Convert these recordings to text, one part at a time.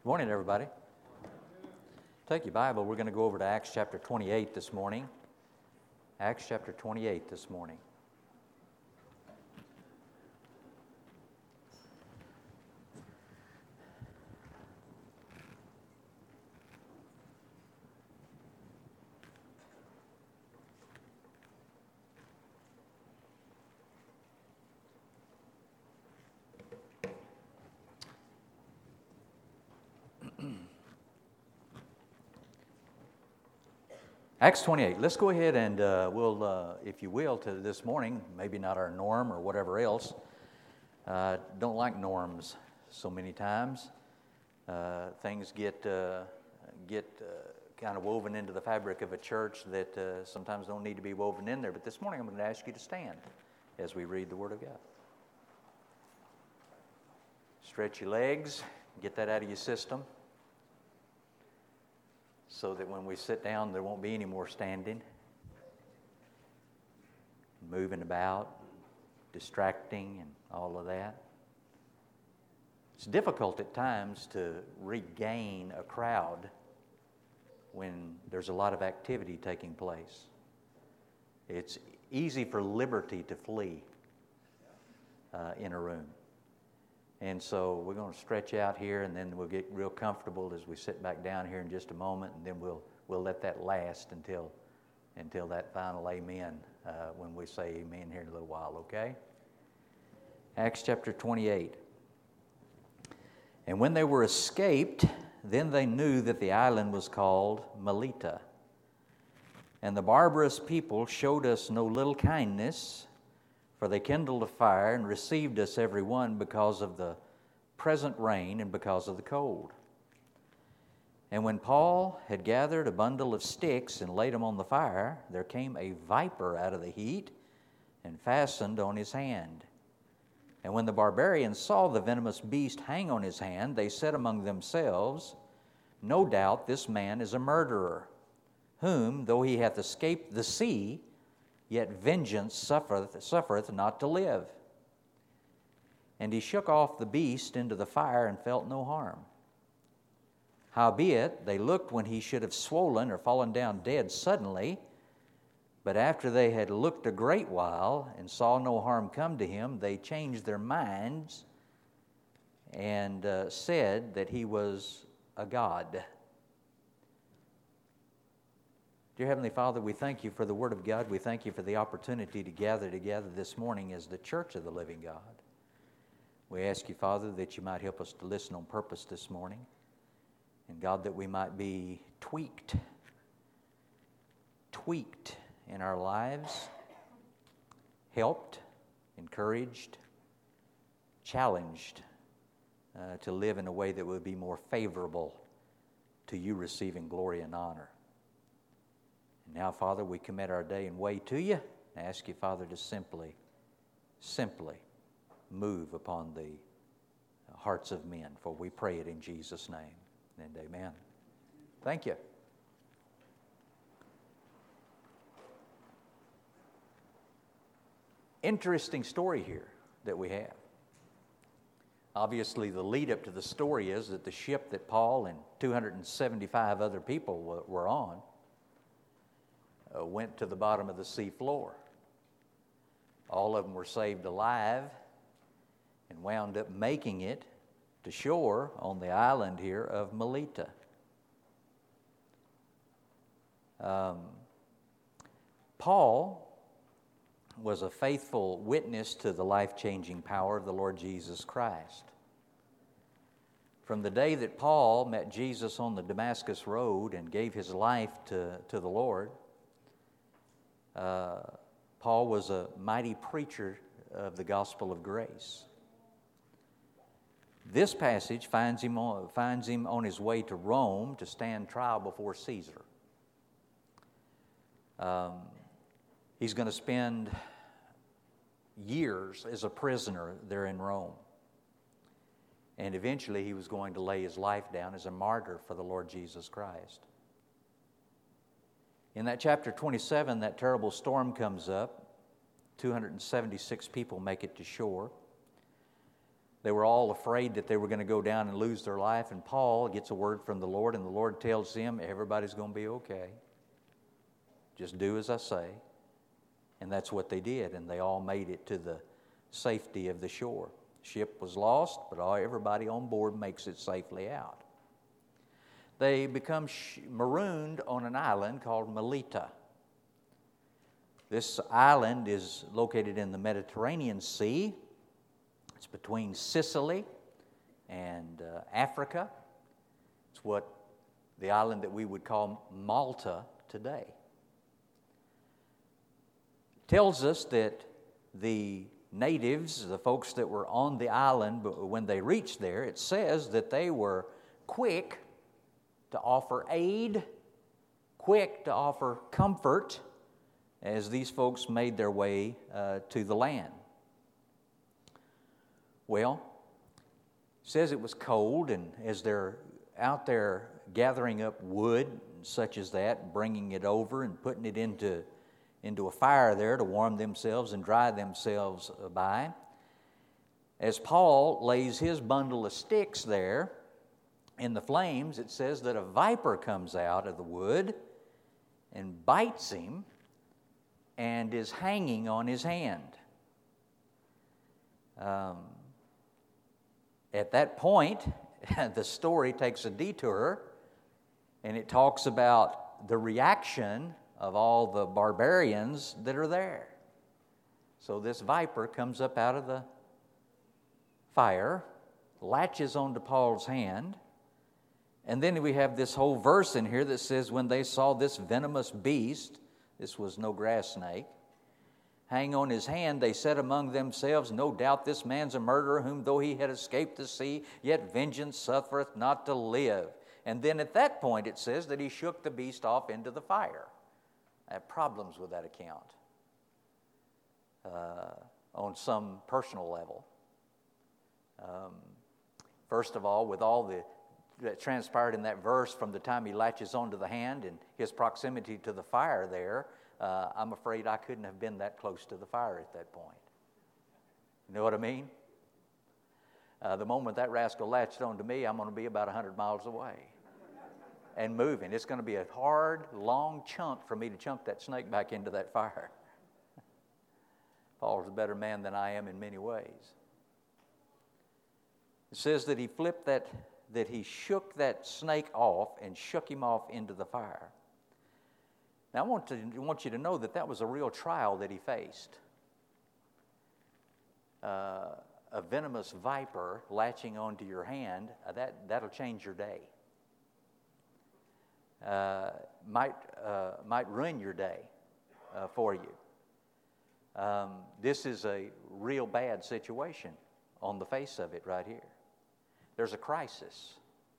Good morning, everybody. Take your Bible. We're going to go over to Acts chapter 28 this morning. Acts chapter 28 this morning. Acts 28. Let's go ahead and we'll, if you will, to this morning, maybe not our norm or whatever else. Don't like norms so many times. Things get kind of woven into the fabric of a church that sometimes don't need to be woven in there. But this morning I'm going to ask you to stand as we read the Word of God. Stretch your legs, get that out of your system, so that when we sit down, there won't be any more standing, moving about, distracting, and all of that. It's difficult at times to regain a crowd when there's a lot of activity taking place. It's easy for liberty to flee in a room. And so we're going to stretch out here, and then we'll get real comfortable as we sit back down here in just a moment, and then we'll let that last until that final amen when we say amen here in a little while, okay? Acts chapter 28. And when they were escaped, then they knew that the island was called Melita. And the barbarous people showed us no little kindness, for they kindled a fire and received us every one because of the present rain and because of the cold. And when Paul had gathered a bundle of sticks and laid them on the fire, there came a viper out of the heat and fastened on his hand. And when the barbarians saw the venomous beast hang on his hand, they said among themselves, "No doubt this man is a murderer, whom, though he hath escaped the sea, yet vengeance suffereth not to live." And he shook off the beast into the fire and felt no harm. Howbeit, they looked when he should have swollen or fallen down dead suddenly. But after they had looked a great while and saw no harm come to him, they changed their minds and said that he was a god. Dear Heavenly Father, we thank you for the Word of God. We thank you for the opportunity to gather together this morning as the church of the living God. We ask you, Father, that you might help us to listen on purpose this morning. And God, that we might be tweaked in our lives, helped, encouraged, challenged to live in a way that would be more favorable to you receiving glory and honor. And now, Father, we commit our day and way to you and ask you, Father, to simply move upon the hearts of men, for we pray it in Jesus' name, and amen. Thank you. Interesting story here that we have. Obviously, the lead up to the story is that the ship that Paul and 275 other people were on went to the bottom of the sea floor. All of them were saved alive and wound up making it to shore on the island here of Melita. Paul was a faithful witness to the life-changing power of the Lord Jesus Christ. From the day that Paul met Jesus on the Damascus Road and gave his life to the Lord, Paul was a mighty preacher of the gospel of grace. This passage finds him on his way to Rome to stand trial before Caesar. He's going to spend years as a prisoner there in Rome. And eventually he was going to lay his life down as a martyr for the Lord Jesus Christ. In that chapter 27, that terrible storm comes up. 276 people make it to shore. They were all afraid that they were going to go down and lose their life, and Paul gets a word from the Lord, and the Lord tells him, everybody's going to be okay. Just do as I say. And that's what they did, and they all made it to the safety of the shore. Ship was lost, but everybody on board makes it safely out. They become marooned on an island called Melita. This island is located in the Mediterranean Sea. It's between Sicily and Africa. It's what the island that we would call Malta today. It tells us that the natives, the folks that were on the island, when they reached there, it says that they were quick to offer aid, quick to offer comfort as these folks made their way to the land. Well, it says it was cold, and as they're out there gathering up wood such as that, bringing it over and putting it into a fire there to warm themselves and dry themselves by, as Paul lays his bundle of sticks there in the flames, it says that a viper comes out of the wood and bites him and is hanging on his hand. At that point, the story takes a detour, and it talks about the reaction of all the barbarians that are there. So this viper comes up out of the fire, latches onto Paul's hand, and then we have this whole verse in here that says, when they saw this venomous beast, this was no grass snake, hang on his hand, they said among themselves, no doubt this man's a murderer, whom though he had escaped the sea, yet vengeance suffereth not to live. And then at that point it says that he shook the beast off into the fire. I have problems with that account on some personal level. First of all, with all that transpired in that verse from the time he latches onto the hand and his proximity to the fire there, I'm afraid I couldn't have been that close to the fire at that point. You know what I mean? The moment that rascal latched onto me, I'm going to be about 100 miles away and moving. It's going to be a hard, long chunk for me to chunk that snake back into that fire. Paul's a better man than I am in many ways. It says that he that he shook that snake off and shook him off into the fire. Now, I want you to know that was a real trial that he faced. A venomous viper latching onto your hand, that'll change your day. Might ruin your day for you. This is a real bad situation on the face of it right here. There's a crisis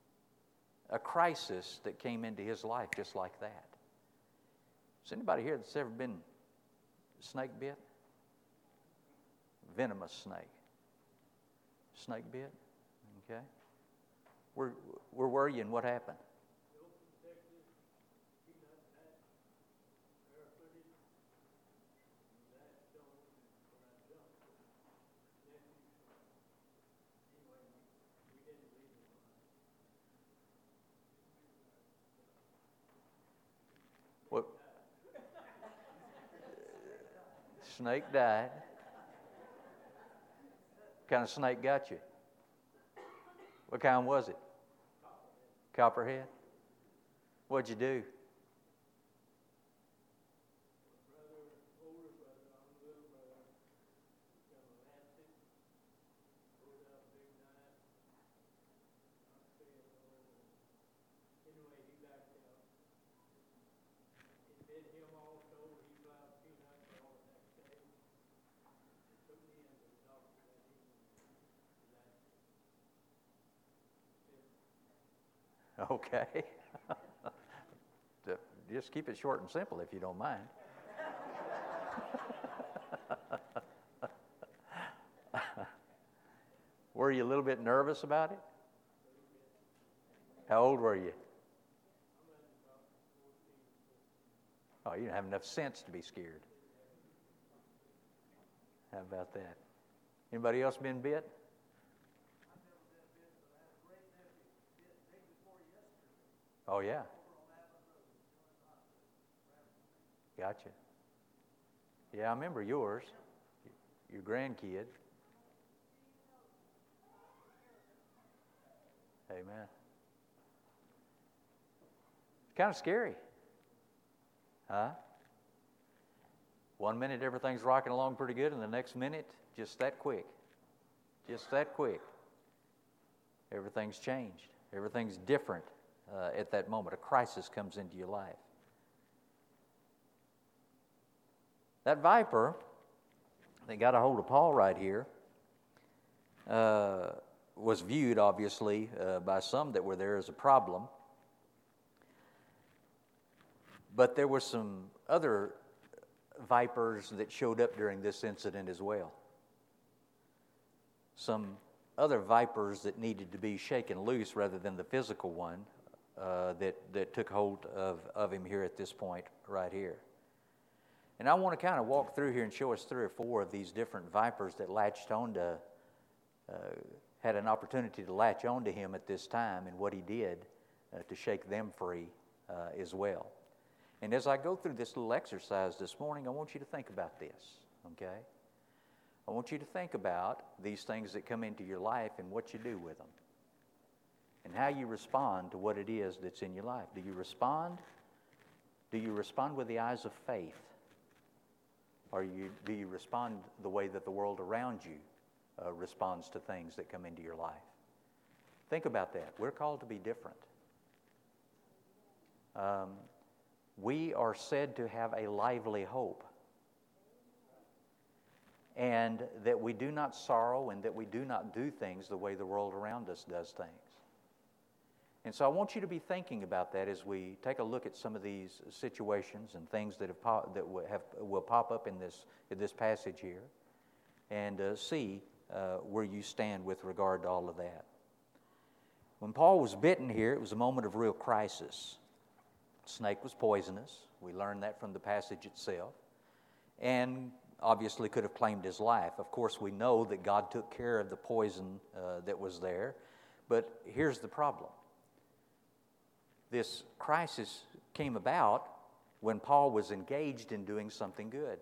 that came into his life just like that. Is anybody here that's ever been snake bit? Venomous snake. Snake bit? Okay. Where were you and what happened? Snake died. What kind of snake got you? What kind was it? Copperhead? What'd you do? Okay. Just keep it short and simple if you don't mind. Were you a little bit nervous about it? How old were you? Oh, you didn't have enough sense to be scared. How about that? Anybody else been bit? Oh, yeah. Gotcha. Yeah, I remember yours, your grandkid. Amen. It's kind of scary. Huh? 1 minute everything's rocking along pretty good, and the next minute, just that quick. Just that quick. Everything's changed. Everything's different at that moment. A crisis comes into your life. That viper that got a hold of Paul right here was viewed, obviously, by some that were there as a problem. But there were some other vipers that showed up during this incident as well. Some other vipers that needed to be shaken loose rather than the physical one that took hold of him here at this point right here. And I want to kind of walk through here and show us 3 or 4 of these different vipers that latched onto, had an opportunity to latch onto him at this time and what he did to shake them free as well. And as I go through this little exercise this morning, I want you to think about this, okay? I want you to think about these things that come into your life and what you do with them and how you respond to what it is that's in your life. Do you respond? Do you respond with the eyes of faith? Or do you respond the way that the world around you responds to things that come into your life? Think about that. We're called to be different. We are said to have a lively hope. And that we do not sorrow and that we do not do things the way the world around us does things. And so I want you to be thinking about that as we take a look at some of these situations and things that will pop up in this passage here, and see where you stand with regard to all of that. When Paul was bitten here, it was a moment of real crisis. The snake was poisonous. We learned that from the passage itself, and obviously could have claimed his life. Of course, we know that God took care of the poison that was there, but here's the problem. This crisis came about when Paul was engaged in doing something good.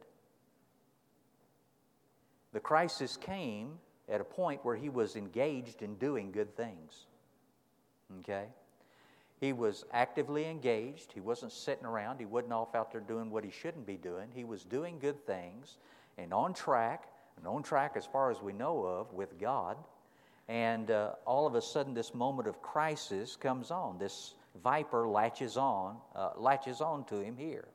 The crisis came at a point where he was engaged in doing good things. Okay? He was actively engaged. He wasn't sitting around. He wasn't off out there doing what he shouldn't be doing. He was doing good things and on track as far as we know of with God. And all of a sudden this moment of crisis comes on. This viper latches on to him here.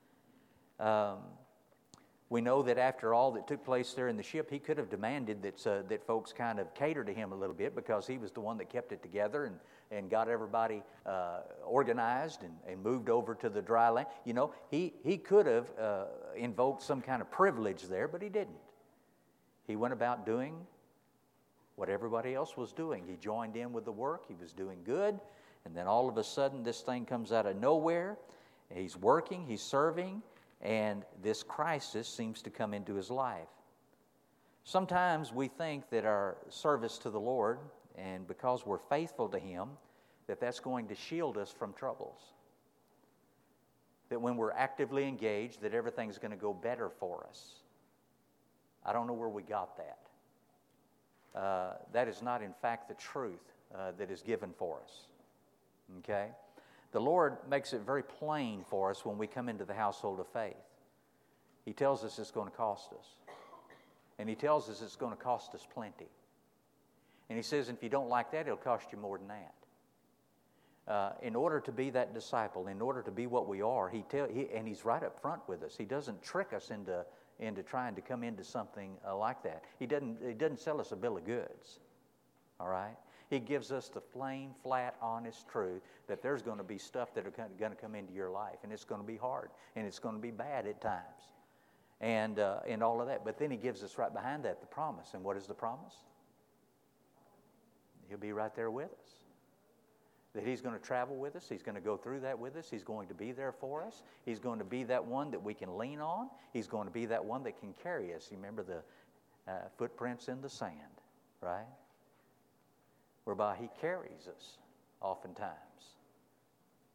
We know that after all that took place there in the ship, he could have demanded that folks kind of cater to him a little bit, because he was the one that kept it together and got everybody organized and moved over to the dry land. You know, he could have invoked some kind of privilege there, but he didn't. He went about doing what everybody else was doing. He joined in with the work. He was doing good. And then all of a sudden, this thing comes out of nowhere. He's working, he's serving, and this crisis seems to come into his life. Sometimes we think that our service to the Lord, and because we're faithful to Him, that's going to shield us from troubles. That when we're actively engaged, that everything's going to go better for us. I don't know where we got that. That is not, in fact, the truth that is given for us. Okay? The Lord makes it very plain for us when we come into the household of faith. He tells us it's going to cost us. And He tells us it's going to cost us plenty. And He says if you don't like that, it'll cost you more than that. In order to be that disciple, in order to be what we are, and He's right up front with us. He doesn't trick us into trying to come into something like that. He doesn't sell us a bill of goods. All right? He gives us the plain, flat, honest truth that there's going to be stuff that are going to come into your life, and it's going to be hard, and it's going to be bad at times, and all of that. But then He gives us right behind that the promise. And what is the promise? He'll be right there with us. That He's going to travel with us. He's going to go through that with us. He's going to be there for us. He's going to be that one that we can lean on. He's going to be that one that can carry us. You remember the footprints in the sand, right? Whereby He carries us oftentimes.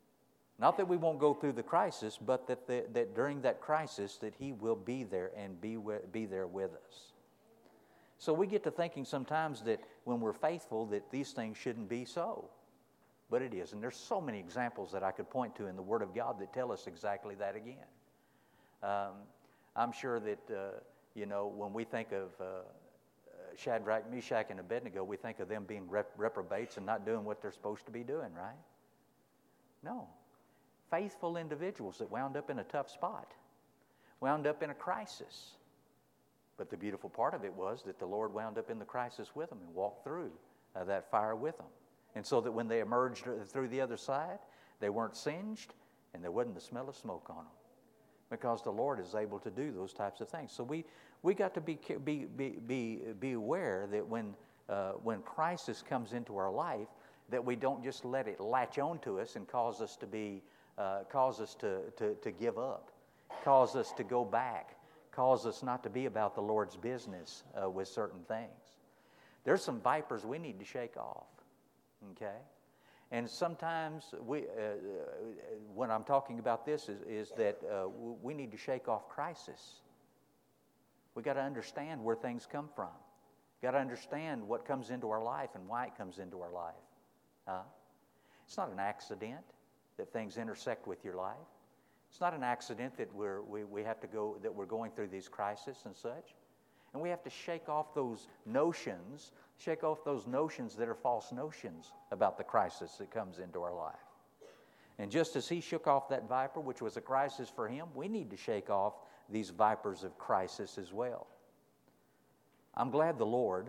Not that we won't go through the crisis, but that during that crisis that He will be there and be there with us. So we get to thinking sometimes that when we're faithful that these things shouldn't be so. But it is. And there's so many examples that I could point to in the Word of God that tell us exactly that again. I'm sure that, when we think of Shadrach, Meshach, and Abednego, we think of them being reprobates and not doing what they're supposed to be doing, right? No. Faithful individuals that wound up in a tough spot, wound up in a crisis. But the beautiful part of it was that the Lord wound up in the crisis with them and walked through that fire with them. And so that when they emerged through the other side, they weren't singed and there wasn't the smell of smoke on them. Because the Lord is able to do those types of things. So we got to be aware that when crisis comes into our life, that we don't just let it latch on to us and cause us to give up, cause us to go back, cause us not to be about the Lord's business with certain things. There's some vipers we need to shake off, okay? And sometimes when I'm talking about this is that we need to shake off crisis. We got to understand where things come from. Got to understand what comes into our life and why it comes into our life. It's not an accident that things intersect with your life. It's not an accident that we're going through these crises and such. And we have to shake off those notions that are false notions about the crisis that comes into our life. And just as he shook off that viper, which was a crisis for him, we need to shake off these vipers of crisis as well. I'm glad the Lord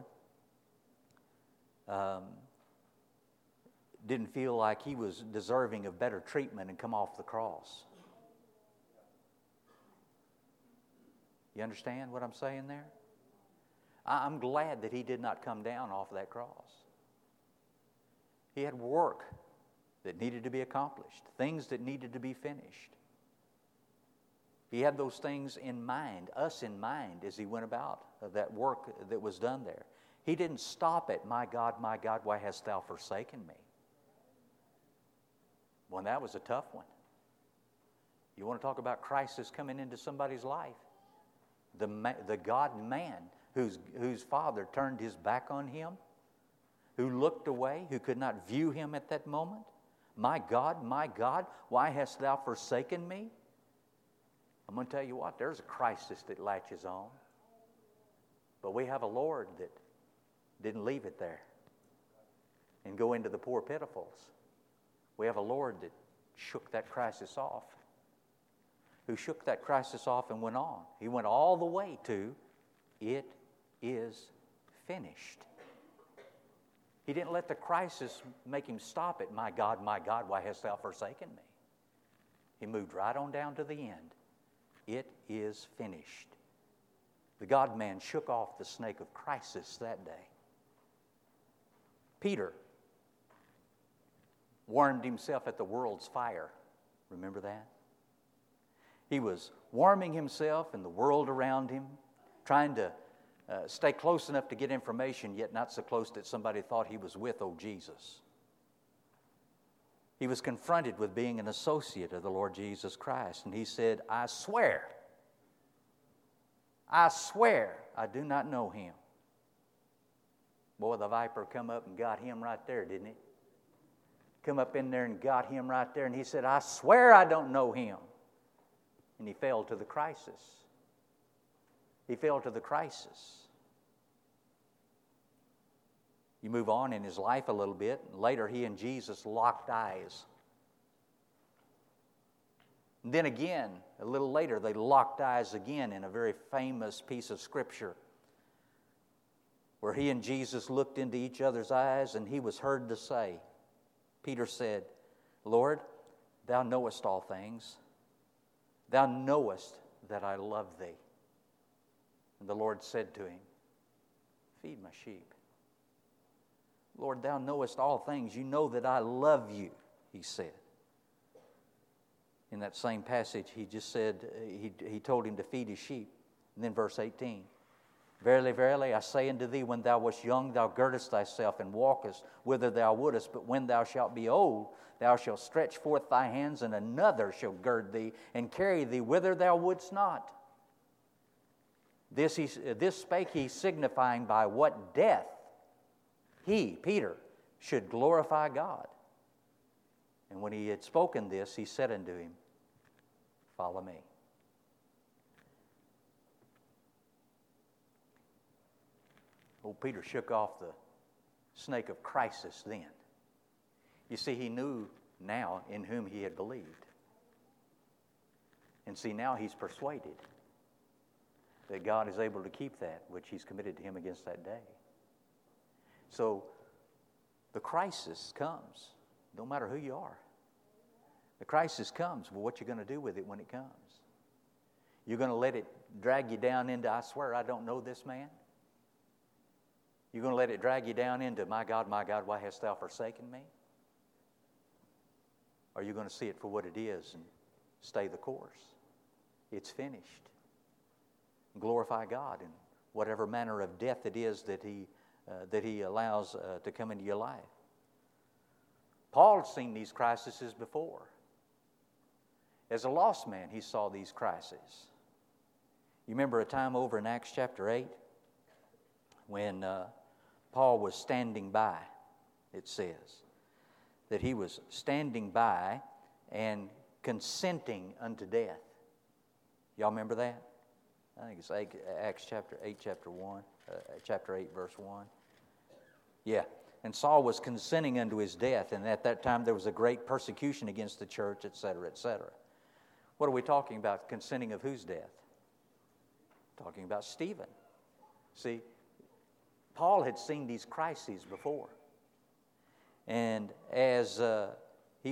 didn't feel like he was deserving of better treatment and come off the cross. You understand what I'm saying there? I'm glad that he did not come down off that cross. He had work that needed to be accomplished, things that needed to be finished. He had those things in mind, us in mind, as he went about that work that was done there. He didn't stop at, my God, why hast thou forsaken me? Well, that was a tough one. You want to talk about crisis coming into somebody's life? The God-man whose father turned his back on him, who looked away, who could not view him at that moment. My God, why hast thou forsaken me? I'm going to tell you what, there's a crisis that latches on. But we have a Lord that didn't leave it there and go into the poor pitifuls. We have a Lord that shook that crisis off, who shook that crisis off and went on. He went all the way to, it is finished. He didn't let the crisis make him stop at, my God, why hast thou forsaken me? He moved right on down to the end. It is finished. The God-man shook off the snake of crisis that day. Peter warmed himself at the world's fire. Remember that? He was warming himself and the world around him, trying to stay close enough to get information, yet not so close that somebody thought he was with old Jesus. He was confronted with being an associate of the Lord Jesus Christ, and he said, I swear I do not know him. Boy, the viper come up and got him right there, didn't it? Come up in there and got him right there, and he said, I swear I don't know him. And he fell to the crisis. He fell to the crisis. You move on in his life a little bit. Later, he and Jesus locked eyes. And then again, a little later, they locked eyes again in a very famous piece of Scripture where he and Jesus looked into each other's eyes, and he was heard to say, Peter said, Lord, thou knowest all things. Thou knowest that I love thee. And the Lord said to him, feed my sheep. Lord, thou knowest all things. You know that I love you, he said. In that same passage, he just said, he told him to feed his sheep. And then verse 18, Verily, verily, I say unto thee, when thou wast young, thou girdest thyself and walkest whither thou wouldest. But when thou shalt be old, thou shalt stretch forth thy hands, and another shall gird thee and carry thee whither thou wouldst not. This spake he, signifying by what death he, Peter, should glorify God. And when he had spoken this, he said unto him, Follow me. Old Peter shook off the snake of crisis then. You see, he knew now in whom he had believed. And see, now he's persuaded that God is able to keep that which he's committed to him against that day. So the crisis comes, no matter who you are. The crisis comes, well, what you're going to do with it when it comes. You're going to let it drag you down into, I swear I don't know this man? You're going to let it drag you down into, my God, why hast thou forsaken me? Or are you going to see it for what it is and stay the course? It's finished. Glorify God in whatever manner of death it is that He allows to come into your life. Paul had seen these crises before. As a lost man, he saw these crises. You remember a time over in Acts chapter 8 when Paul was standing by, it says, that he was standing by and consenting unto death. Y'all remember that? I think it's Acts chapter 8, chapter 8, verse 1. Yeah. And Saul was consenting unto his death, and at that time there was a great persecution against the church, etc., etc. What are we talking about? Consenting of whose death? Talking about Stephen. See, Paul had seen these crises before. And as he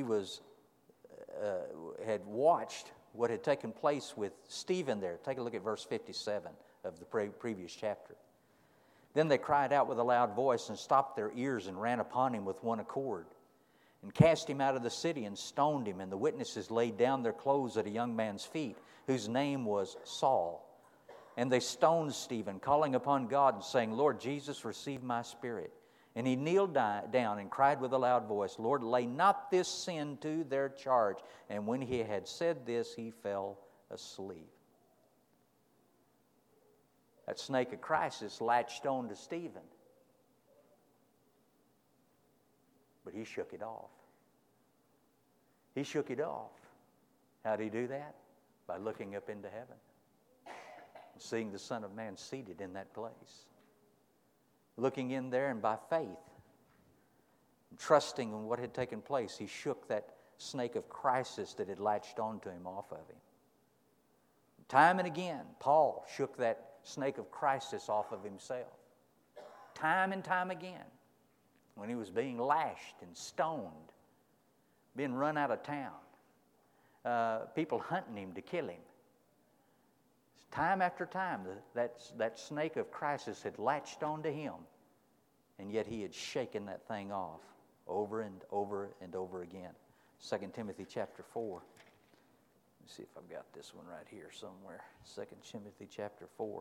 had watched what had taken place with Stephen there, take a look at verse 57 of the previous chapter. Then they cried out with a loud voice and stopped their ears and ran upon him with one accord and cast him out of the city and stoned him. And the witnesses laid down their clothes at a young man's feet, whose name was Saul. And they stoned Stephen, calling upon God and saying, Lord Jesus, receive my spirit. And he kneeled down and cried with a loud voice, Lord, lay not this sin to their charge. And when he had said this, he fell asleep. That snake of crisis latched on to Stephen. But he shook it off. He shook it off. How did he do that? By looking up into heaven and seeing the Son of Man seated in that place. Looking in there, and by faith, trusting in what had taken place, he shook that snake of crisis that had latched onto him off of him. Time and again, Paul shook that snake of crisis off of himself. Time and time again, when he was being lashed and stoned, being run out of town, people hunting him to kill him. Time after time, that snake of crisis had latched onto him, and yet he had shaken that thing off over and over and over again. 2 Timothy chapter 4. Let me see if I've got this one right here somewhere. 2 Timothy chapter 4.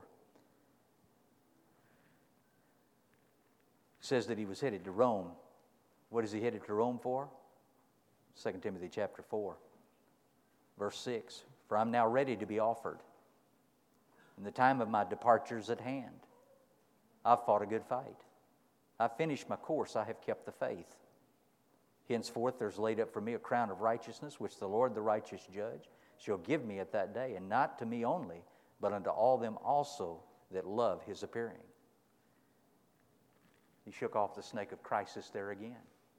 It says that he was headed to Rome. What is he headed to Rome for? 2 Timothy chapter 4, verse 6. For I'm now ready to be offered, and the time of my departure is at hand. I've fought a good fight. I've finished my course. I have kept the faith. Henceforth there's laid up for me a crown of righteousness, which the Lord, the righteous judge, shall give me at that day, and not to me only, but unto all them also that love his appearing. He shook off the snake of crisis there again.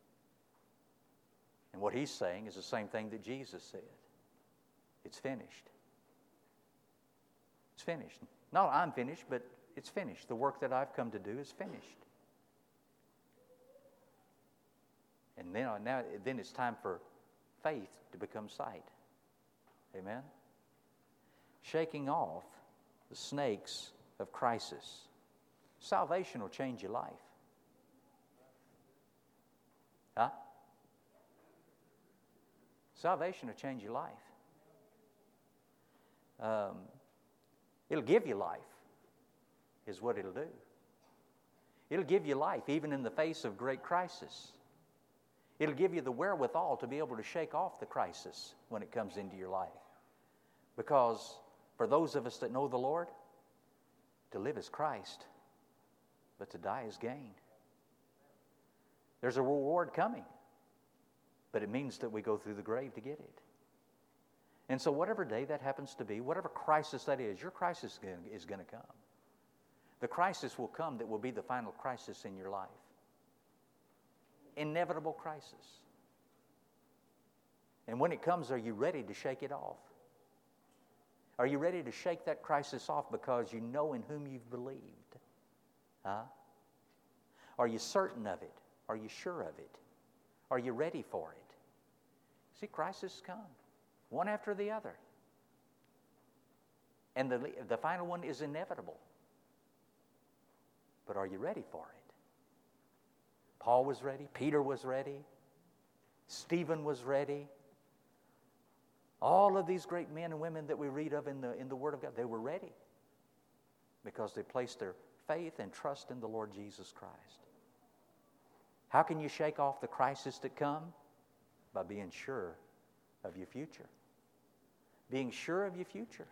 And what he's saying is the same thing that Jesus said. It's finished. It's finished. Not I'm finished, but it's finished. The work that I've come to do is finished. And then it's time for faith to become sight. Amen? Shaking off the snakes of crisis. Salvation will change your life. Huh? Salvation will change your life. It'll give you life. is what it'll do. It'll give you life even in the face of great crisis. It'll give you the wherewithal to be able to shake off the crisis when it comes into your life. Because for those of us that know the Lord, to live is Christ, but to die is gain. There's a reward coming, but it means that we go through the grave to get it. And so whatever day that happens to be, whatever crisis that is, your crisis is going to come. The crisis will come that will be the final crisis in your life. Inevitable crisis. And when it comes, are you ready to shake it off? Are you ready to shake that crisis off because you know in whom you've believed? Huh? Are you certain of it? Are you sure of it? Are you ready for it? See, crises come, one after the other. And the final one is inevitable. But are you ready for it? Paul was ready. Peter was ready. Stephen was ready. All of these great men and women that we read of in the Word of God, they were ready because they placed their faith and trust in the Lord Jesus Christ. How can you shake off the crisis that come? By being sure of your future. Being sure of your future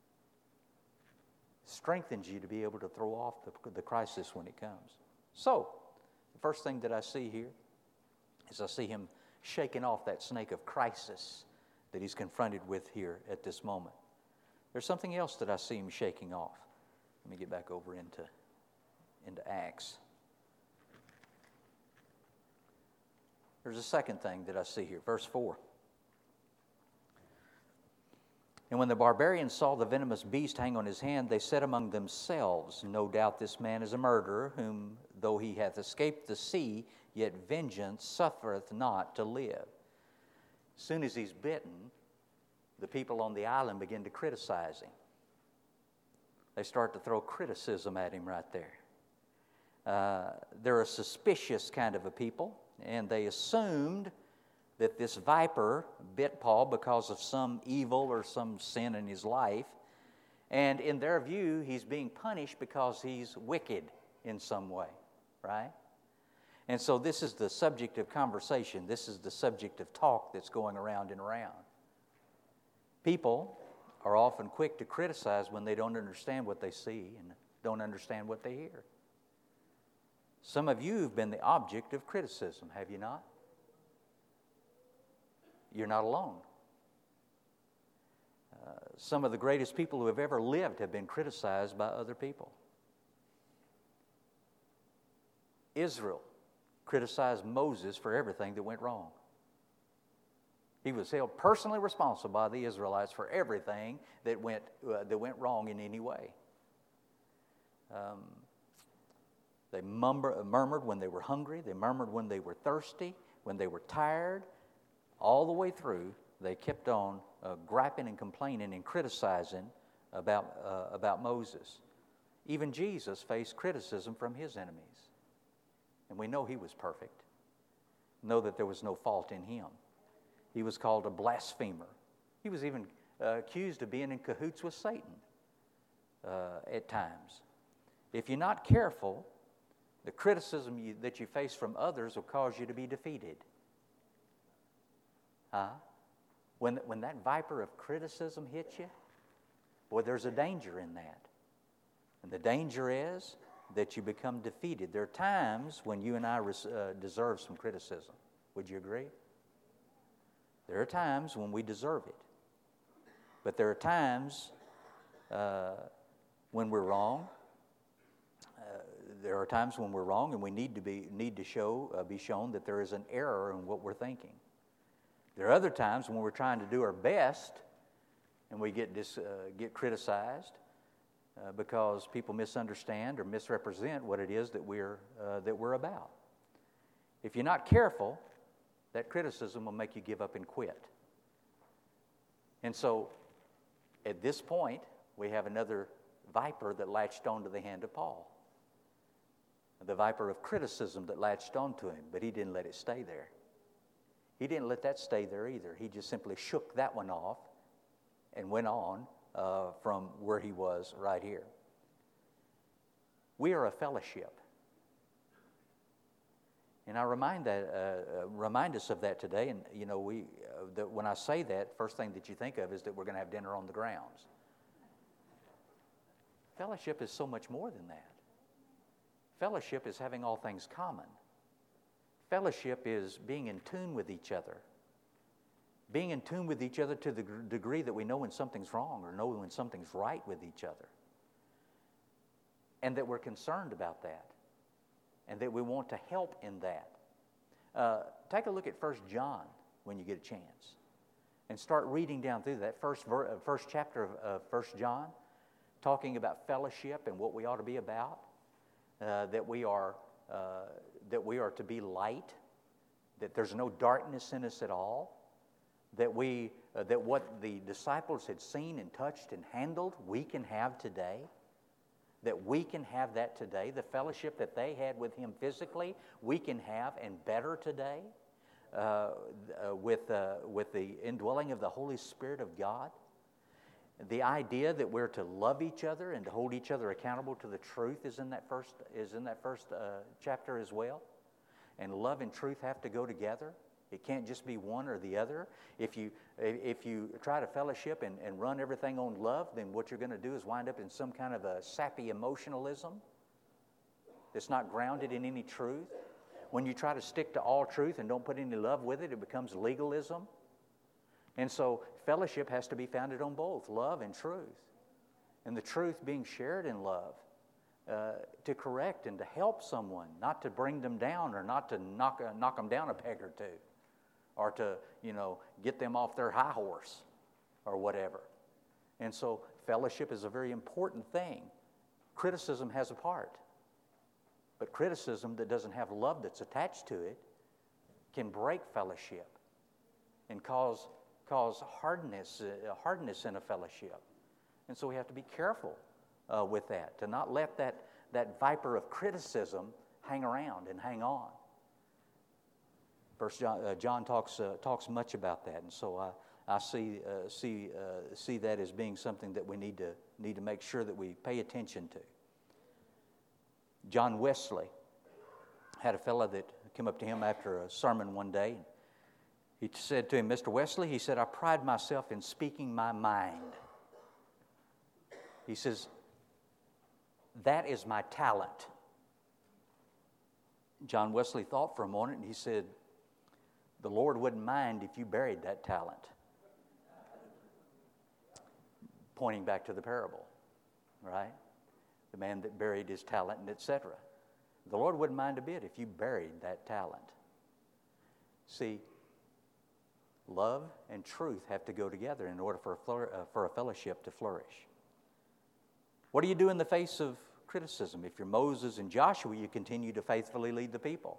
strengthens you to be able to throw off the crisis when it comes. So, the first thing that I see here is I see him shaking off that snake of crisis that he's confronted with here at this moment. There's something else that I see him shaking off. Let me get back over into Acts. There's a second thing that I see here, verse 4. And when the barbarians saw the venomous beast hang on his hand, they said among themselves, no doubt this man is a murderer, whom though he hath escaped the sea, yet vengeance suffereth not to live. As soon as he's bitten, the people on the island begin to criticize him. They start to throw criticism at him right there. They're a suspicious kind of a people, and they assumed that this viper bit Paul because of some evil or some sin in his life. And in their view, he's being punished because he's wicked in some way, right? And so this is the subject of conversation. This is the subject of talk that's going around and around. People are often quick to criticize when they don't understand what they see and don't understand what they hear. Some of you have been the object of criticism, have you not? You're not alone. Some of the greatest people who have ever lived have been criticized by other people. Israel criticized Moses for everything that went wrong. He was held personally responsible by the Israelites for everything that went wrong in any way. They murmured when they were hungry. They murmured when they were thirsty, when they were tired. All the way through, they kept on griping and complaining and criticizing about Moses. Even Jesus faced criticism from his enemies. And we know he was perfect. Know that there was no fault in him. He was called a blasphemer. He was even accused of being in cahoots with Satan at times. If you're not careful, the criticism that you face from others will cause you to be defeated. When that viper of criticism hits you, boy, there's a danger in that. And the danger is that you become defeated. There are times when you and I deserve some criticism. Would you agree? There are times when we deserve it. But there are times when we're wrong. There are times when we're wrong, and we need to be shown that there is an error in what we're thinking. There are other times when we're trying to do our best, and we get criticized because people misunderstand or misrepresent what it is that we're about. If you're not careful, that criticism will make you give up and quit. And so, at this point, we have another viper that latched onto the hand of Paul. The viper of criticism that latched onto him, but he didn't let it stay there. He didn't let that stay there either. He just simply shook that one off and went on from where he was right here. We are a fellowship. And I remind us of that today. And when I say that, first thing that you think of is that we're going to have dinner on the grounds. Fellowship is so much more than that. Fellowship is having all things common. Fellowship is being in tune with each other. Being in tune with each other to the degree that we know when something's wrong or know when something's right with each other. And that we're concerned about that. And that we want to help in that. Take a look at 1 John when you get a chance. And start reading down through that first chapter of 1 John, talking about fellowship and what we ought to be about. That we are to be light. That there's no darkness in us at all. That what the disciples had seen and touched and handled, we can have today. That we can have that today. The fellowship that they had with Him physically, we can have and better today with the indwelling of the Holy Spirit of God. The idea that we're to love each other and to hold each other accountable to the truth is in that first chapter as well. And love and truth have to go together. It can't just be one or the other. If you try to fellowship and run everything on love, then what you're going to do is wind up in some kind of a sappy emotionalism that's not grounded in any truth. When you try to stick to all truth and don't put any love with it, it becomes legalism. And so fellowship has to be founded on both love and truth. And the truth being shared in love to correct and to help someone, not to bring them down or not to knock them down a peg or two. Or to, get them off their high horse or whatever. And so fellowship is a very important thing. Criticism has a part. But criticism that doesn't have love that's attached to it can break fellowship and cause hardness in a fellowship. And so we have to be careful with that, to not let that viper of criticism hang around and hang on. First John talks much about that, and so I see that as being something that we need to make sure that we pay attention to. John Wesley had a fellow that came up to him after a sermon one day. He said to him, "Mr. Wesley," he said, "I pride myself in speaking my mind." He says, "That is my talent." John Wesley thought for a moment, and he said, "The Lord wouldn't mind if you buried that talent." Pointing back to the parable, right? The man that buried his talent and etc. The Lord wouldn't mind a bit if you buried that talent. See, love and truth have to go together in order for a fellowship to flourish. What do you do in the face of criticism? If you're Moses and Joshua, you continue to faithfully lead the people.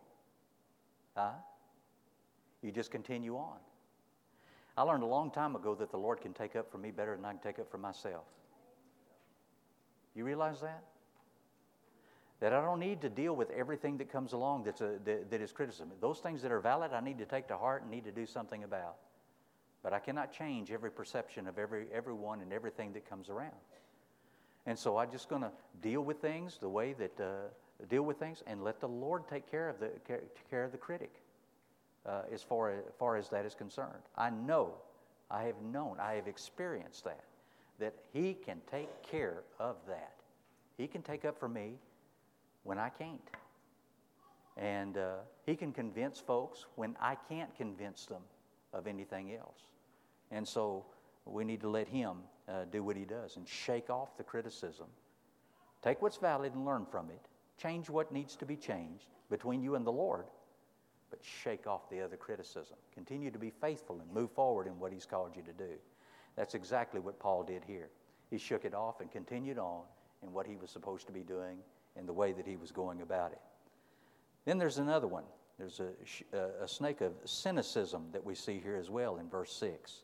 You just continue on. I learned a long time ago that the Lord can take up for me better than I can take up for myself. You realize that? That I don't need to deal with everything that comes along that is criticism. Those things that are valid, I need to take to heart and need to do something about. But I cannot change every perception of everyone and everything that comes around. And so I'm just going to deal with things the way that and let the Lord take care of the critic. As far as that is concerned. I have experienced that He can take care of that. He can take up for me when I can't. And He can convince folks when I can't convince them of anything else. And so we need to let Him do what He does and shake off the criticism. Take what's valid and learn from it. Change what needs to be changed between you and the Lord. But shake off the other criticism. Continue to be faithful and move forward in what He's called you to do. That's exactly what Paul did here. He shook it off and continued on in what he was supposed to be doing and the way that he was going about it. Then there's another one. There's a snake of cynicism that we see here as well in verse 6.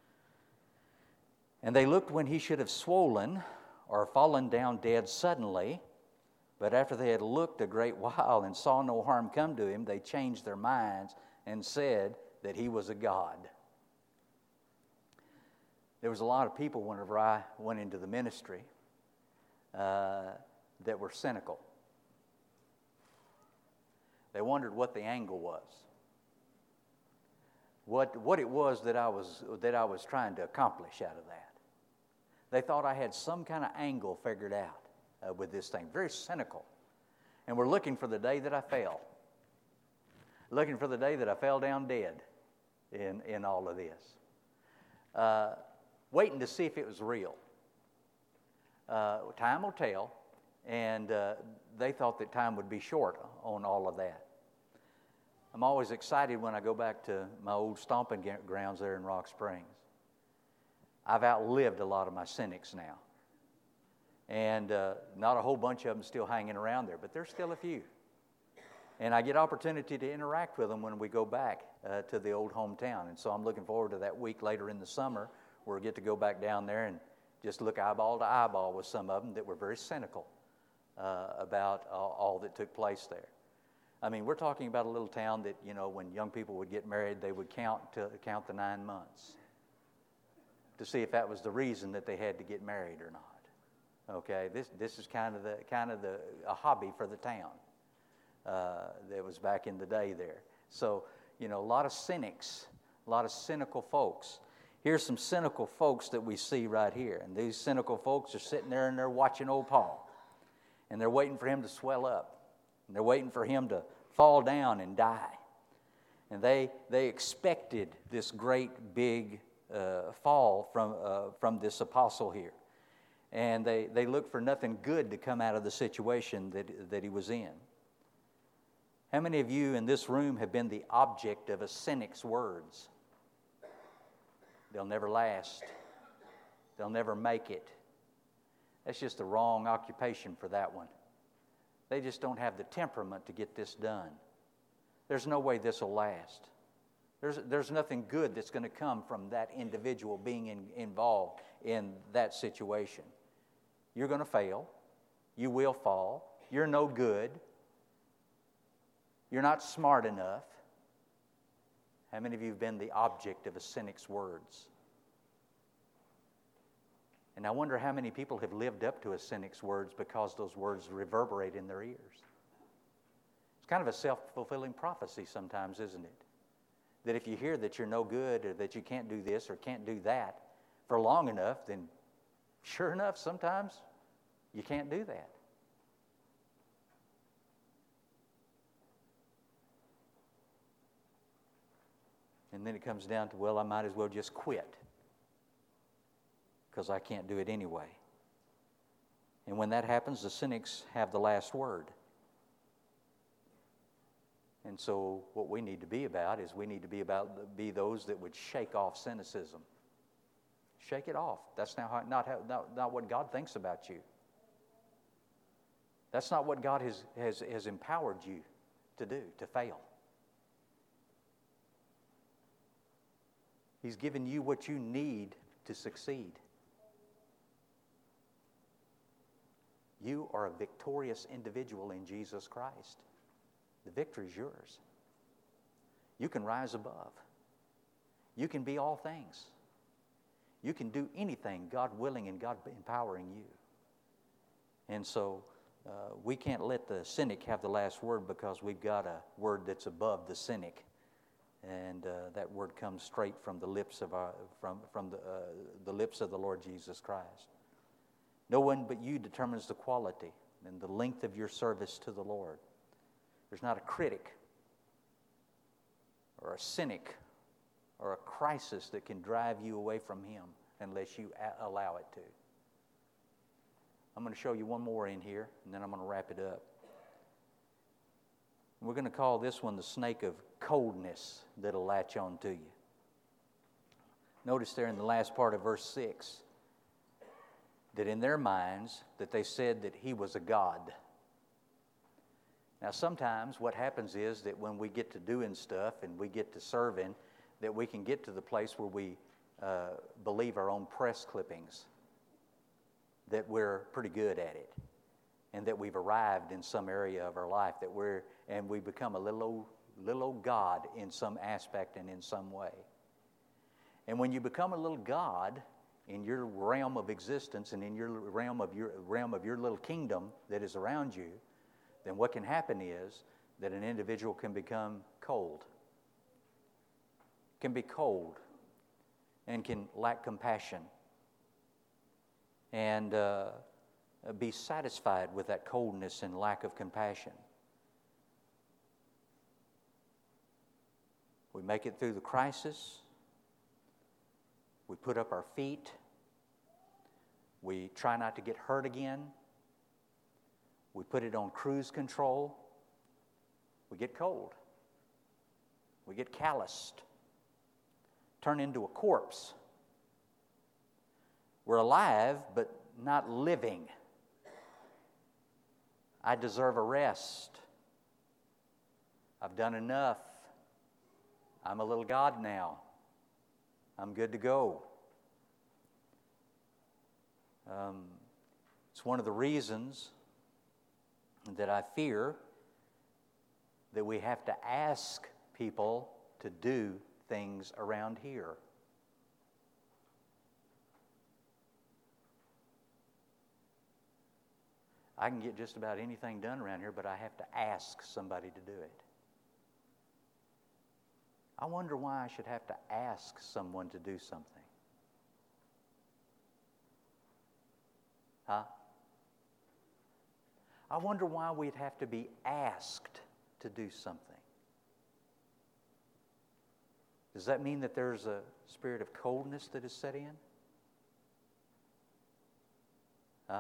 "And they looked when he should have swollen or fallen down dead suddenly. But after they had looked a great while and saw no harm come to him, they changed their minds and said that he was a god." There was a lot of people whenever I went into the ministry that were cynical. They wondered what the angle was. What it was that I was trying to accomplish out of that. They thought I had some kind of angle figured out with this thing. Very cynical. And we're looking for the day that I fell. Looking for the day that I fell down dead in all of this. Waiting to see if it was real. Time will tell. And they thought that time would be short on all of that. I'm always excited when I go back to my old stomping grounds there in Rock Springs. I've outlived a lot of my cynics now. And not a whole bunch of them still hanging around there, but there's still a few. And I get opportunity to interact with them when we go back to the old hometown. And so I'm looking forward to that week later in the summer where we get to go back down there and just look eyeball to eyeball with some of them that were very cynical about all that took place there. I mean, we're talking about a little town that, when young people would get married, they would count the 9 months to see if that was the reason that they had to get married or not. Okay, this is kind of a hobby for the town that was back in the day there. So, a lot of cynics, a lot of cynical folks. Here's some cynical folks that we see right here. And these cynical folks are sitting there and they're watching old Paul. And they're waiting for him to swell up. And they're waiting for him to fall down and die. And they expected this great big fall from this apostle here. And they looked for nothing good to come out of the situation that he was in. How many of you in this room have been the object of a cynic's words? They'll never last. They'll never make it. That's just the wrong occupation for that one. They just don't have the temperament to get this done. There's no way this will last. There's nothing good that's going to come from that individual being involved in that situation. You're going to fail. You will fall. You're no good. You're not smart enough. How many of you have been the object of a cynic's words? And I wonder how many people have lived up to a cynic's words because those words reverberate in their ears. It's kind of a self-fulfilling prophecy sometimes, isn't it? That if you hear that you're no good or that you can't do this or can't do that for long enough, then sure enough, sometimes you can't do that. And then it comes down to, well, I might as well just quit because I can't do it anyway. And when that happens, the cynics have the last word. And so what we need to be about is we need to be those that would shake off cynicism. Shake it off. That's not what God thinks about you. That's not what God has empowered you to do, to fail. He's given you what you need to succeed. You are a victorious individual in Jesus Christ. The victory is yours. You can rise above. You can be all things. You can do anything, God willing and God empowering you. And so we can't let the cynic have the last word because we've got a word that's above the cynic. And that word comes straight from the lips of the lips of the Lord Jesus Christ. No one but you determines the quality and the length of your service to the Lord. There's not a critic or a cynic or a crisis that can drive you away from Him unless you allow it to. I'm going to show you one more in here, and then I'm going to wrap it up. We're going to call this one the snake of coldness that'll latch on to you. Notice there in the last part of verse 6 that in their minds that they said that he was a god. Now sometimes what happens is that when we get to doing stuff and we get to serving, that we can get to the place where we believe our own press clippings, that we're pretty good at it, and that we've arrived in some area of our life, and we become a little old God in some aspect and in some way. And when you become a little God in your realm of existence and in your realm of your little kingdom that is around you, then what can happen is that an individual can become cold, can be cold, and can lack compassion, and be satisfied with that coldness and lack of compassion. We make it through the crisis. We put up our feet. We try not to get hurt again. We put it on cruise control. We get cold. We get calloused. Turn into a corpse. We're alive, but not living. I deserve a rest. I've done enough. I'm a little God now. I'm good to go. It's one of the reasons that I fear that we have to ask people to do things around here. I can get just about anything done around here, but I have to ask somebody to do it. I wonder why I should have to ask someone to do something. Huh? I wonder why we'd have to be asked to do something. Does that mean that there's a spirit of coldness that is set in? Huh?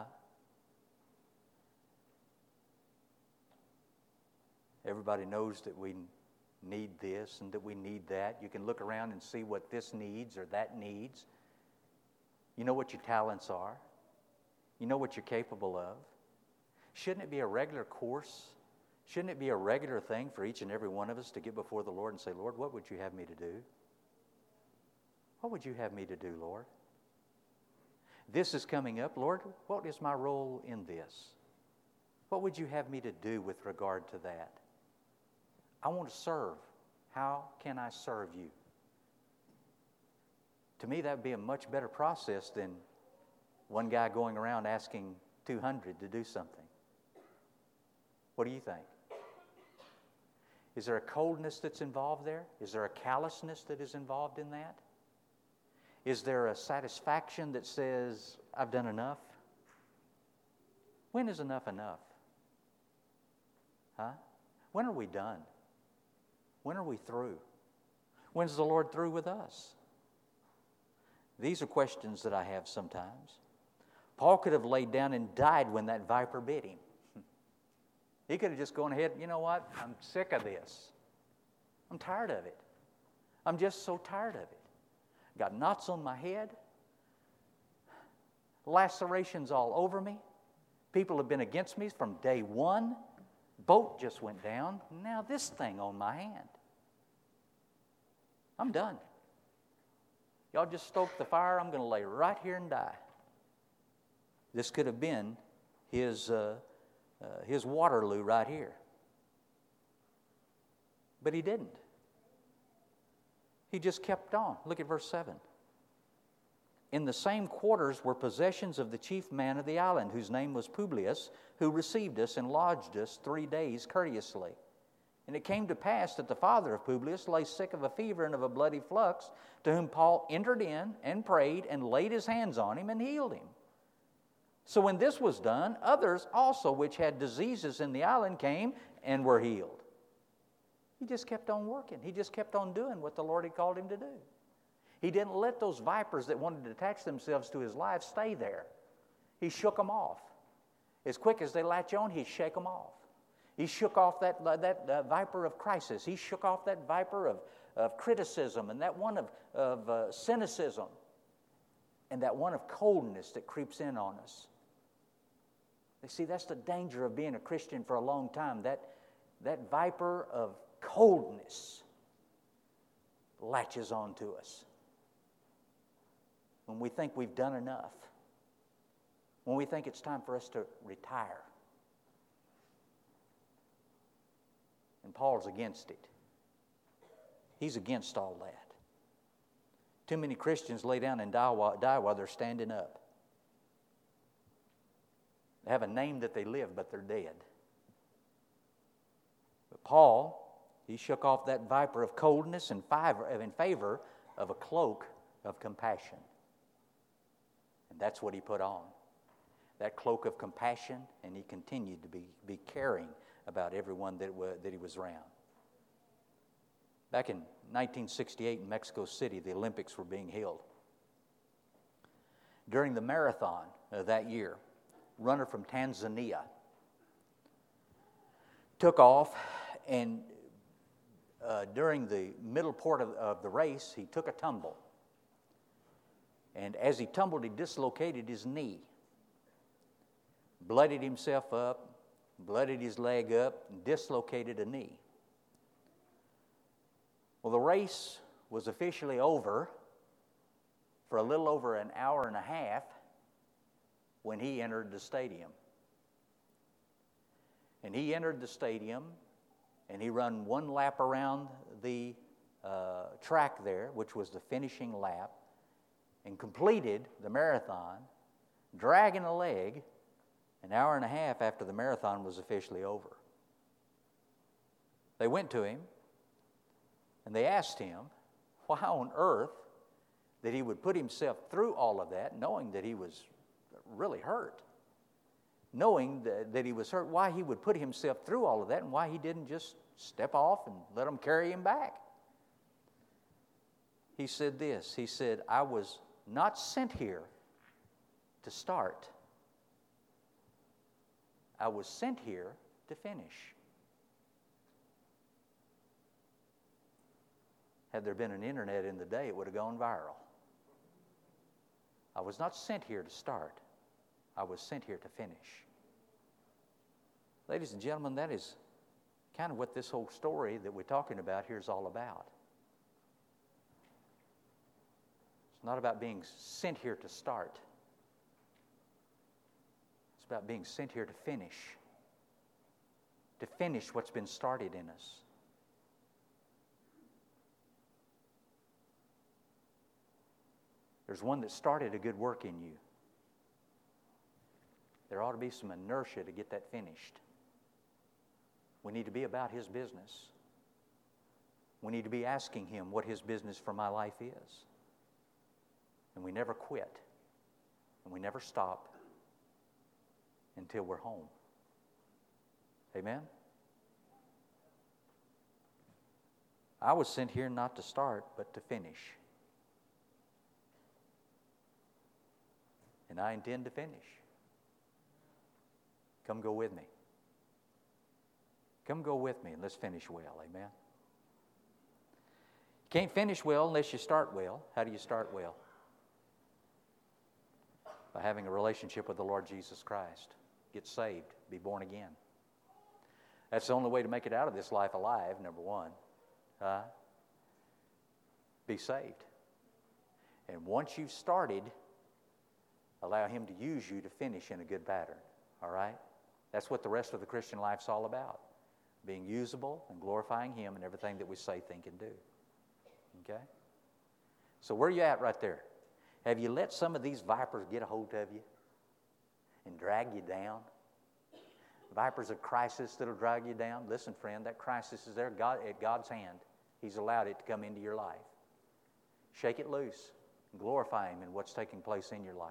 Everybody knows that we need this and that we need that. You can look around and see what this needs or that needs. You know what your talents are. You know what you're capable of. Shouldn't it be a regular course? Shouldn't it be a regular thing for each and every one of us to get before the Lord and say, Lord, what would you have me to do? What would you have me to do, Lord? This is coming up. Lord, what is my role in this? What would you have me to do with regard to that? I want to serve. How can I serve you? To me, that would be a much better process than one guy going around asking 200 to do something. What do you think? Is there a coldness that's involved there? Is there a callousness that is involved in that? Is there a satisfaction that says, I've done enough? When is enough enough? Huh? When are we done? When are we through? When's the Lord through with us? These are questions that I have sometimes. Paul could have laid down and died when that viper bit him. He could have just gone ahead, you know what? I'm sick of this. I'm tired of it. I'm just so tired of it. Got knots on my head. Lacerations all over me. People have been against me from day one. Boat just went down. Now this thing on my hand. I'm done. Y'all just stoke the fire. I'm going to lay right here and die. This could have been his Waterloo right here. But he didn't. He just kept on. Look at verse 7. In the same quarters were possessions of the chief man of the island, whose name was Publius, who received us and lodged us 3 days courteously. And it came to pass that the father of Publius lay sick of a fever and of a bloody flux, to whom Paul entered in and prayed and laid his hands on him and healed him. So when this was done, others also which had diseases in the island came and were healed. He just kept on working. He just kept on doing what the Lord had called him to do. He didn't let those vipers that wanted to attach themselves to his life stay there. He shook them off. As quick as they latch on, he'd shake them off. He shook off that viper of crisis. He shook off that viper of criticism and that one of cynicism and that one of coldness that creeps in on us. You see, that's the danger of being a Christian for a long time. That viper of coldness latches on to us. When we think we've done enough. When we think it's time for us to retire. And Paul's against it. He's against all that. Too many Christians lay down and die while they're standing up. They have a name that they live, but they're dead. But Paul, he shook off that viper of coldness in favor of a cloak of compassion. And that's what he put on. That cloak of compassion, and he continued to be caring about everyone that he was around. Back in 1968 in Mexico City, the Olympics were being held. During the marathon that year, a runner from Tanzania took off, and during the middle part of the race, he took a tumble. And as he tumbled, he dislocated his knee, bloodied himself up, bloodied his leg up, and dislocated a knee. Well, the race was officially over for a little over an hour and a half when he entered the stadium. And he entered the stadium, and he ran one lap around the track there, which was the finishing lap, and completed the marathon, dragging a leg, an hour and a half after the marathon was officially over. They went to him, and they asked him why on earth that he would put himself through all of that, knowing that he was really hurt. Knowing that he was hurt, why he would put himself through all of that, and why he didn't just step off and let them carry him back. He said this, he said, I was not sent here to start. I was sent here to finish. Had there been an internet in the day, it would have gone viral. I was not sent here to start. I was sent here to finish. Ladies and gentlemen, that is kind of what this whole story that we're talking about here is all about. It's not about being sent here to start. It's about being sent here to finish what's been started in us. There's one that started a good work in you. There ought to be some inertia to get that finished. We need to be about His business. We need to be asking Him what His business for my life is. And we never quit. And we never stop until we're home. Amen? I was sent here not to start, but to finish. And I intend to finish. Come go with me. Come go with me and let's finish well. Amen? You can't finish well unless you start well. How do you start well? By having a relationship with the Lord Jesus Christ. Get saved. Be born again. That's the only way to make it out of this life alive, number one. Be saved. And once you've started, allow Him to use you to finish in a good pattern. All right? That's what the rest of the Christian life's all about. Being usable and glorifying Him in everything that we say, think, and do. Okay? So where are you at right there? Have you let some of these vipers get a hold of you and drag you down? Vipers of crisis that'll drag you down. Listen, friend, that crisis is there at God's hand. He's allowed it to come into your life. Shake it loose and glorify Him in what's taking place in your life.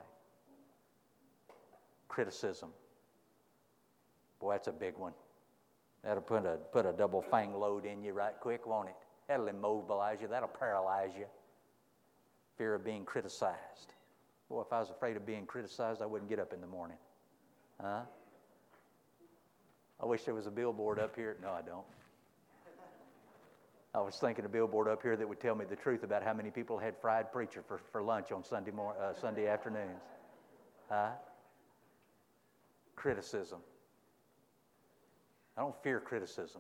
Criticism. Boy, that's a big one. That'll put a double fang load in you right quick, won't it? That'll immobilize you. That'll paralyze you. Fear of being criticized. Boy, if I was afraid of being criticized, I wouldn't get up in the morning. Huh? I wish there was a billboard up here. No, I don't. I was thinking a billboard up here that would tell me the truth about how many people had fried preacher for lunch on Sunday afternoons. Huh? Criticism. I don't fear criticism.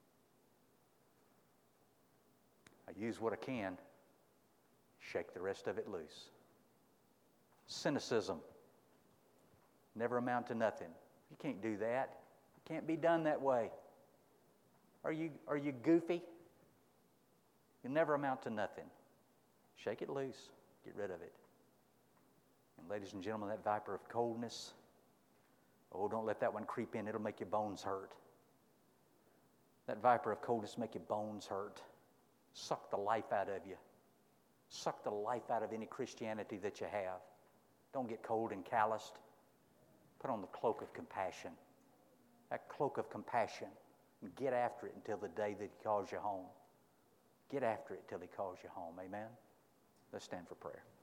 I use what I can. Shake the rest of it loose. Cynicism. Never amount to nothing. You can't do that. It can't be done that way. Are you goofy? You'll never amount to nothing. Shake it loose. Get rid of it. And ladies and gentlemen, that viper of coldness, oh, don't let that one creep in. It'll make your bones hurt. That viper of coldness make your bones hurt. Suck the life out of you. Suck the life out of any Christianity that you have. Don't get cold and calloused. Put on the cloak of compassion. That cloak of compassion. And get after it until the day that He calls you home. Get after it till He calls you home. Amen? Let's stand for prayer.